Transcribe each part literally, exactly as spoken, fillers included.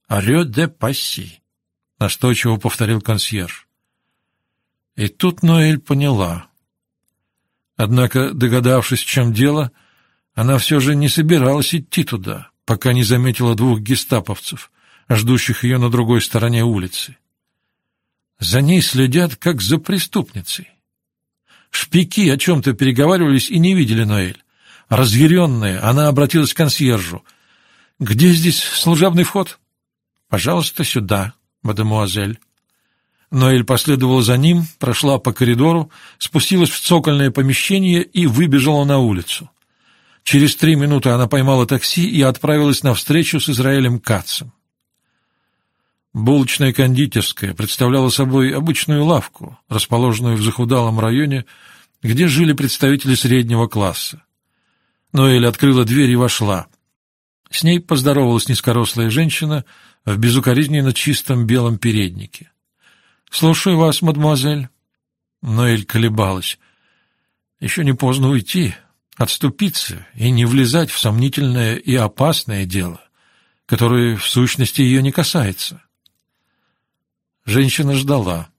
«Рю де Пасси», — настойчиво повторил консьерж. И тут Ноэль поняла. Однако, догадавшись, в чем дело, она все же не собиралась идти туда, пока не заметила двух гестаповцев, ждущих ее на другой стороне улицы. За ней следят, как за преступницей. Шпики о чем-то переговаривались и не видели Ноэль. Разъяренная, она обратилась к консьержу. «Где здесь служебный вход?» «Пожалуйста, сюда, мадемуазель». Ноэль последовала за ним, прошла по коридору, спустилась в цокольное помещение и выбежала на улицу. Через три минуты она поймала такси и отправилась на встречу с Израилем Катцем. Булочная кондитерская представляла собой обычную лавку, расположенную в захудалом районе, где жили представители среднего класса. Ноэль открыла дверь и вошла. С ней поздоровалась низкорослая женщина в безукоризненно чистом белом переднике. «Слушаю вас, мадемуазель». Ноэль колебалась. Еще не поздно уйти, отступиться и не влезать в сомнительное и опасное дело, которое в сущности ее не касается. Женщина ждала.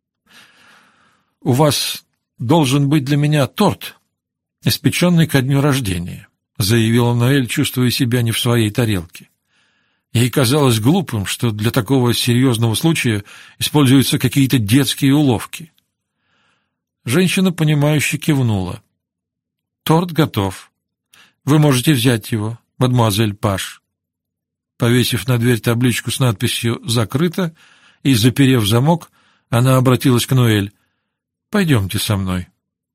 «У вас должен быть для меня торт, испеченный ко дню рождения», — заявила Ноэль, чувствуя себя не в своей тарелке. Ей казалось глупым, что для такого серьезного случая используются какие-то детские уловки. Женщина, понимающе кивнула. «Торт готов. Вы можете взять его, мадемуазель Паш». Повесив на дверь табличку с надписью «Закрыто» и заперев замок, она обратилась к Ноэль. «Пойдемте со мной».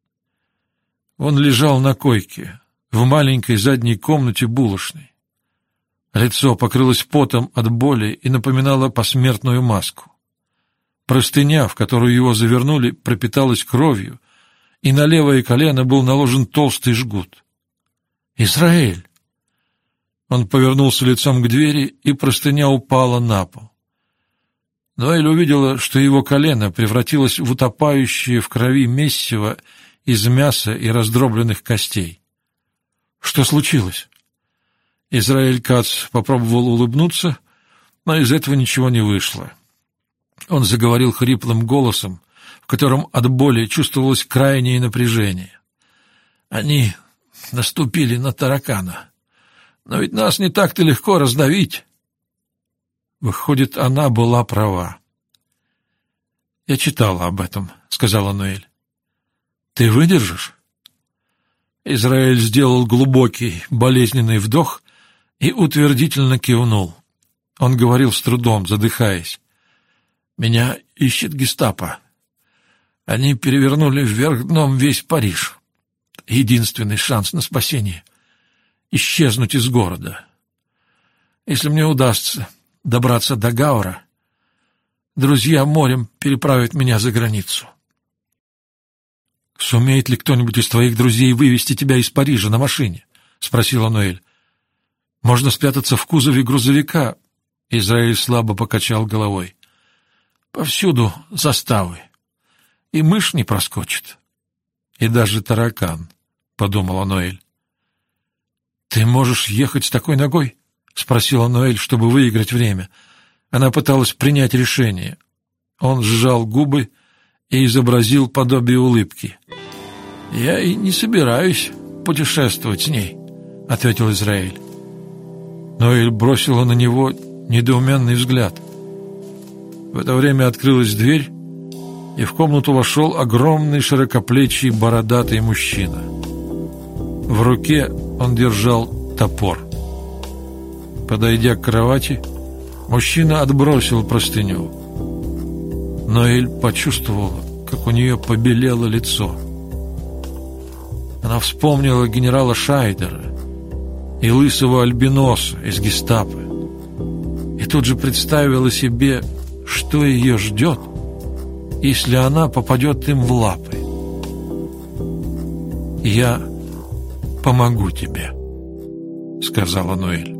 Он лежал на койке в маленькой задней комнате булочной. Лицо покрылось потом от боли и напоминало посмертную маску. Простыня, в которую его завернули, пропиталась кровью, и на левое колено был наложен толстый жгут. «Израиль!» Он повернулся лицом к двери, и простыня упала на пол. Ноэль увидела, что его колено превратилось в утопающее в крови месиво из мяса и раздробленных костей. «Что случилось?» Израиль Катц попробовал улыбнуться, но из этого ничего не вышло. Он заговорил хриплым голосом, в котором от боли чувствовалось крайнее напряжение. «Они наступили на таракана. Но ведь нас не так-то легко раздавить». Выходит, она была права. «Я читала об этом», — сказала Ноэль. «Ты выдержишь?» Израиль сделал глубокий, болезненный вдох и утвердительно кивнул. Он говорил с трудом, задыхаясь. «Меня ищет гестапо. Они перевернули вверх дном весь Париж. Единственный шанс на спасение — исчезнуть из города. Если мне удастся добраться до Гаура, друзья морем переправят меня за границу». «Сумеет ли кто-нибудь из твоих друзей вывести тебя из Парижа на машине?» — спросила Ноэль. «Можно спрятаться в кузове грузовика». Израиль слабо покачал головой. «Повсюду заставы. И мышь не проскочит. И даже таракан», — подумала Ноэль. «Ты можешь ехать с такой ногой?» — спросила Ноэль, чтобы выиграть время. Она пыталась принять решение. Он сжал губы и изобразил подобие улыбки. «Я и не собираюсь путешествовать с ней», — ответил Израиль. Ноэль бросила на него недоуменный взгляд. В это время открылась дверь, и в комнату вошел огромный широкоплечий бородатый мужчина. В руке он держал топор. Подойдя к кровати, мужчина отбросил простыню. Ноэль почувствовала, как у нее побелело лицо. Она вспомнила генерала Шайдера и лысого альбиноса из гестапо, и тут же представила себе, что ее ждет, если она попадет им в лапы. «Я помогу тебе», — сказала Ноэль.